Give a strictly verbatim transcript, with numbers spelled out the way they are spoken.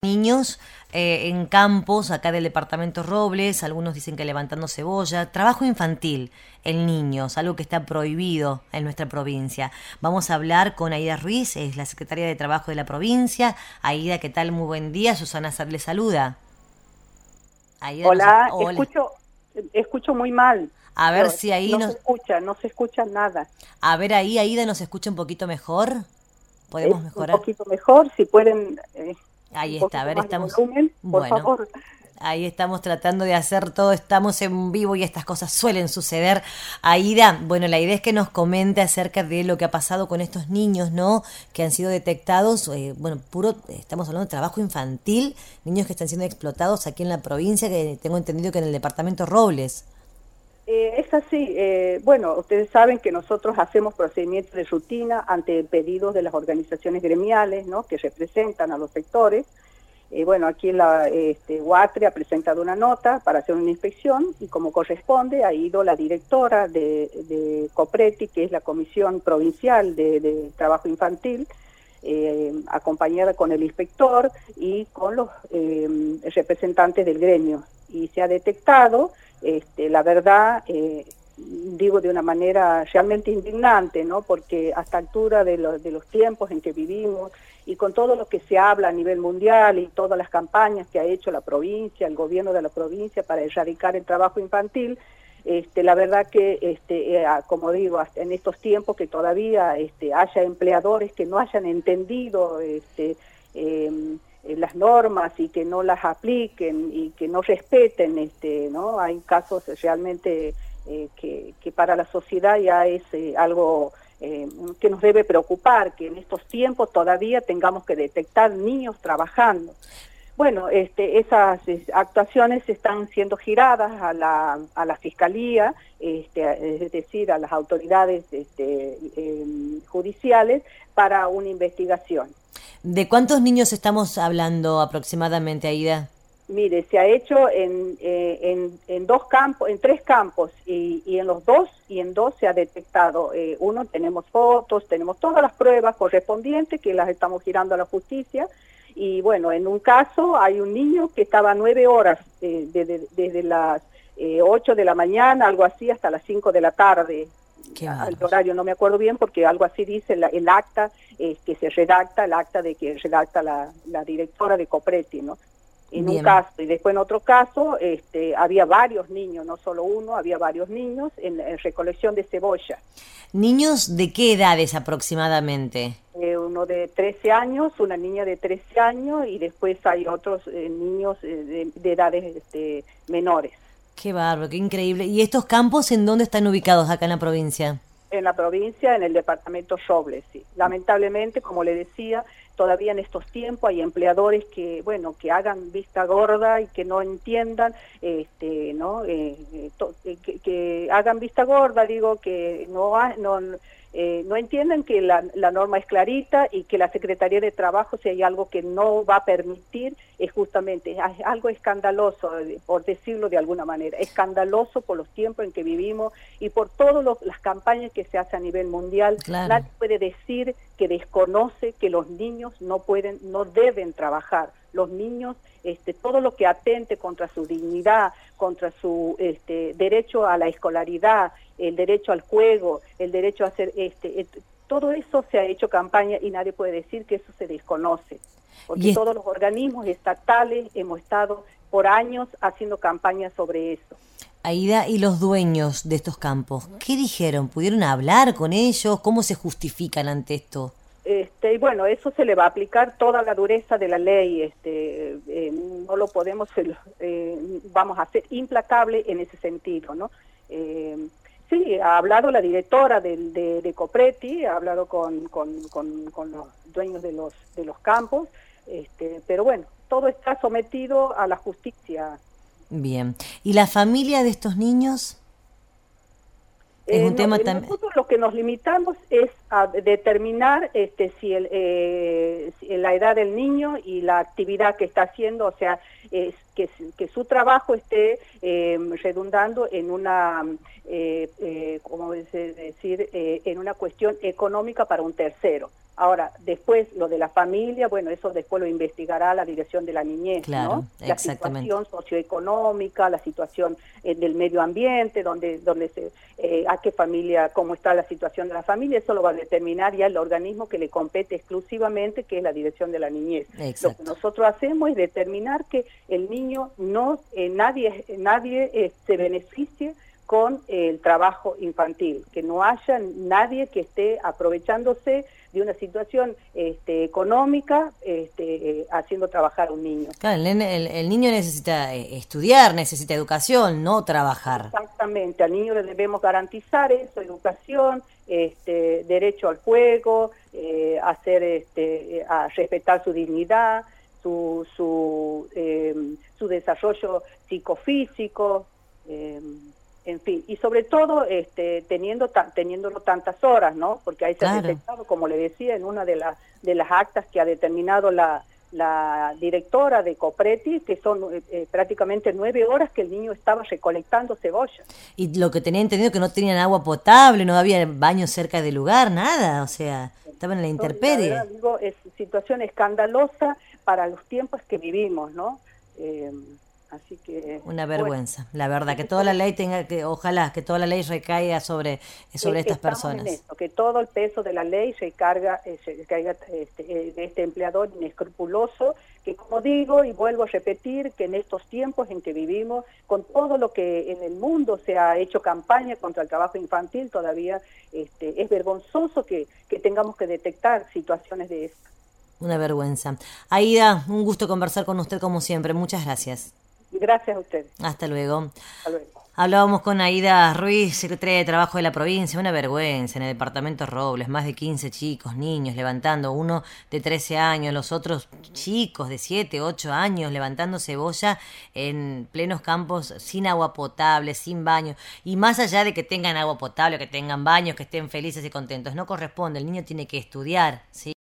Niños eh, en campos acá del departamento Robles, algunos dicen que levantando cebolla, trabajo infantil en niños, algo que está prohibido en nuestra provincia. Vamos a hablar con Aida Ruiz, es la secretaria de Trabajo de la provincia. Aida, ¿qué tal? Muy buen día. Susana Sad le saluda. Aida, nos... Hola, Hola. escucho, escucho muy mal. A ver No, si ahí no se nos... escucha, no se escucha nada. A ver ahí, Aida, ¿nos escucha un poquito mejor? Es ¿Podemos un mejorar? poquito mejor, si pueden eh, Ahí un está, a poquito ver, más de estamos... volumen, por Bueno, favor. ahí estamos tratando de hacer todo, estamos en vivo y estas cosas suelen suceder. Aida, bueno, la idea es que nos comente acerca de lo que ha pasado con estos niños, ¿no? Que han sido detectados, eh, bueno, puro, estamos hablando de trabajo infantil, niños que están siendo explotados aquí en la provincia, que tengo entendido que en el departamento Robles. Eh, es así, eh, bueno, ustedes saben que nosotros hacemos procedimientos de rutina ante pedidos de las organizaciones gremiales, ¿no? Que representan a los sectores. Eh, bueno, aquí la este, UATRE ha presentado una nota para hacer una inspección y como corresponde ha ido la directora de, de COPRETI, que es la Comisión Provincial de, de Trabajo Infantil, eh, acompañada con el inspector y con los eh, representantes del gremio. Y se ha detectado, este, la verdad, eh, digo de una manera realmente indignante, ¿no? Porque a esta altura de, lo, de los tiempos en que vivimos y con todo lo que se habla a nivel mundial y todas las campañas que ha hecho la provincia, el gobierno de la provincia para erradicar el trabajo infantil, este, la verdad que, este, eh, como digo, hasta en estos tiempos que todavía este, haya empleadores que no hayan entendido este, eh, las normas y que no las apliquen y que no respeten, este, ¿no? Hay casos realmente eh, que, que para la sociedad ya es eh, algo eh, que nos debe preocupar, que en estos tiempos todavía tengamos que detectar niños trabajando. Bueno, este, esas es, actuaciones están siendo giradas a la, a la Fiscalía, este, es decir, a las autoridades este, eh, judiciales para una investigación. ¿De cuántos niños estamos hablando aproximadamente, Aida? Mire, se ha hecho en, eh, en, en dos campos, en tres campos, y, y en los dos, y en dos se ha detectado. Eh, uno, tenemos fotos, tenemos todas las pruebas correspondientes que las estamos girando a la justicia, y bueno, en un caso hay un niño que estaba nueve horas, eh, desde, desde las eh, ocho de la mañana, algo así, hasta las cinco de la tarde. Qué Al bárbaro. horario no me acuerdo bien porque algo así dice la, el acta, eh, que se redacta, el acta de que redacta la, la directora de COPRETI, ¿no? En un Bien. caso, y después en otro caso, este, había varios niños, no solo uno, había varios niños en, en recolección de cebolla. ¿Niños de qué edades aproximadamente? Eh, uno de trece años, una niña de trece años, y después hay otros eh, niños eh, de, de edades este, menores. Qué bárbaro, qué increíble. ¿Y estos campos en dónde están ubicados acá en la provincia? En la provincia, en el departamento Robles, sí. Lamentablemente, como le decía, todavía en estos tiempos hay empleadores que, bueno, que hagan vista gorda y que no entiendan, este, ¿no? Eh, eh, to, eh, que, que hagan vista gorda, digo, que no, ha, no, eh, no entiendan que la, la norma es clarita y que la Secretaría de Trabajo, si hay algo que no va a permitir, es justamente es algo escandaloso, por decirlo de alguna manera, escandaloso por los tiempos en que vivimos y por todas las campañas que se hacen a nivel mundial. Claro. Nadie puede decir que desconoce que los niños no pueden, no deben trabajar. Los niños, este, todo lo que atente contra su dignidad, contra su este, derecho a la escolaridad, el derecho al juego, el derecho a hacer, este, et, todo eso se ha hecho campaña y nadie puede decir que eso se desconoce. Porque todos los organismos estatales hemos estado por años haciendo campañas sobre eso. Aida, ¿y los dueños de estos campos? ¿Qué dijeron? ¿Pudieron hablar con ellos? ¿Cómo se justifican ante esto? Este, y bueno, eso se le va a aplicar toda la dureza de la ley, este, eh, no lo podemos, eh, vamos a ser implacable en ese sentido, ¿no? Eh, sí, ha hablado la directora de, de, de COPRETI, ha hablado con, con, con, con los dueños de los, de los campos, este, pero bueno, todo está sometido a la justicia. Bien. ¿Y la familia de estos niños? Es Eh, un no, tema eh, también... nosotros lo que nos limitamos es a determinar este, si, el, eh, si la edad del niño y la actividad que está haciendo, o sea, es que, que su trabajo esté eh, redundando en una, eh, eh, ¿cómo decir?, eh, en una cuestión económica para un tercero. Ahora, después lo de la familia, bueno, eso después lo investigará la Dirección de la Niñez, claro, ¿no? La situación socioeconómica, la situación eh, del medio ambiente, donde, donde se, eh, a qué familia, cómo está la situación de la familia, eso lo va a determinar ya el organismo que le compete exclusivamente, que es la Dirección de la Niñez. Exacto. Lo que nosotros hacemos es determinar que el niño no, eh, nadie, nadie eh, se beneficie con el trabajo infantil, que no haya nadie que esté aprovechándose de una situación este, económica este, eh, haciendo trabajar a un niño. Claro, el, el, el niño necesita eh, estudiar, necesita educación, no trabajar. Exactamente, al niño le debemos garantizar eso, educación, este, derecho al juego, eh, hacer, este, a respetar su dignidad, su, su, eh, su desarrollo psicofísico, eh, en fin, y sobre todo este, teniendo ta teniéndolo tantas horas, ¿no? Porque ahí se claro. ha detectado, como le decía, en una de, la, de las actas que ha determinado la, la directora de Copreti, que son eh, prácticamente nueve horas que el niño estaba recolectando cebolla. Y lo que tenía entendido que no tenían agua potable, no había baños cerca del lugar, nada, o sea, estaban en la intemperie. La verdad, digo, es situación escandalosa para los tiempos que vivimos, ¿no? Eh, Así que una vergüenza, bueno, la verdad, que toda la ley tenga que, ojalá, que toda la ley recaiga sobre, sobre estas personas. En esto, que todo el peso de la ley recarga, eh, recaiga este, eh, de este empleador inescrupuloso, que como digo y vuelvo a repetir, que en estos tiempos en que vivimos, con todo lo que en el mundo se ha hecho campaña contra el trabajo infantil, todavía este, es vergonzoso que, que tengamos que detectar situaciones de esto. Una vergüenza. Aida, un gusto conversar con usted como siempre, muchas gracias. Gracias a ustedes. Hasta luego. Hasta luego. Hablábamos con Aida Ruiz, secretaria de Trabajo de la provincia. Una vergüenza en el departamento Robles, más de quince chicos, niños levantando, uno de trece años, los otros chicos de siete, ocho años levantando cebolla en plenos campos sin agua potable, sin baño. Y más allá de que tengan agua potable, que tengan baños, que estén felices y contentos, no corresponde, el niño tiene que estudiar, ¿sí?